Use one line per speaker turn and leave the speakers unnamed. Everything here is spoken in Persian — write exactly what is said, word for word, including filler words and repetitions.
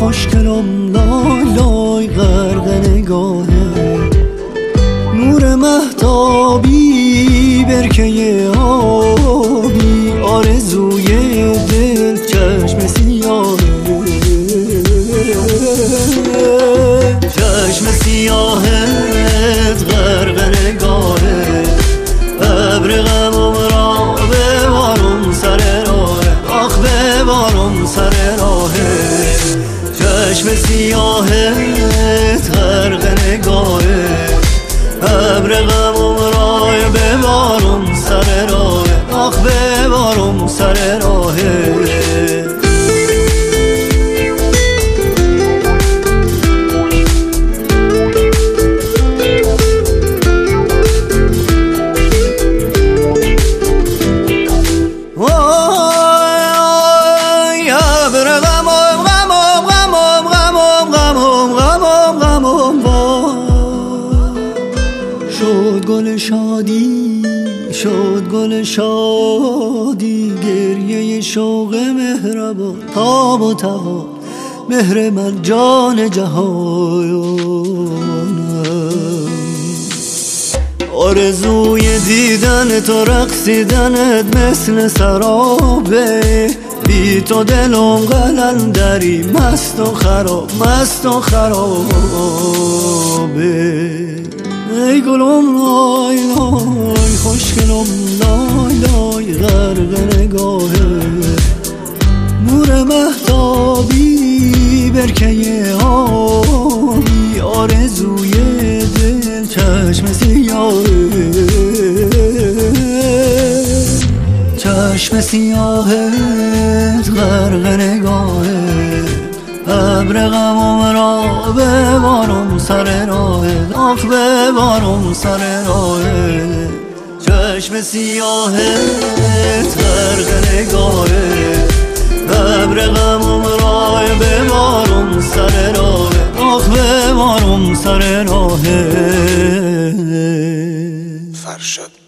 خوشگلم لای لای غرق نگاهه، نور مهتابی برکه آبی، آرزوی دل چشم سیاهه، چشم سیاهت غرق نگاهه، ابر غمم را ببارم سر راهه، آخ ببارم سر راهه، چشم سیاهت غرق نگاهه، ابر غمم را ببارم سر راهه، آخ ببارم سر راهه. شد گل شادی شد گل شادی، گریه شوق مهربان تاب و تاب مهر من جان جهان، آرزوی دیدن تو رقصیدنت مثل سرابه، بی تو دلم قلندری مست و خراب مست و خرابه. ای گلم لای لای خوشگلم لای لای غرق نگاهه، نور مهتابی برکه آبی، آرزوی دل چشم سیاهه، چشم سیاهت غرق نگاهه، ابر غمم را ببارم سر راهه، آخ ببارم سر راهه، چشم سیاهت غرق نگاهه، ابر غمم را ببارم سر راهه، آخ ببارم سر راهه.
فرشاد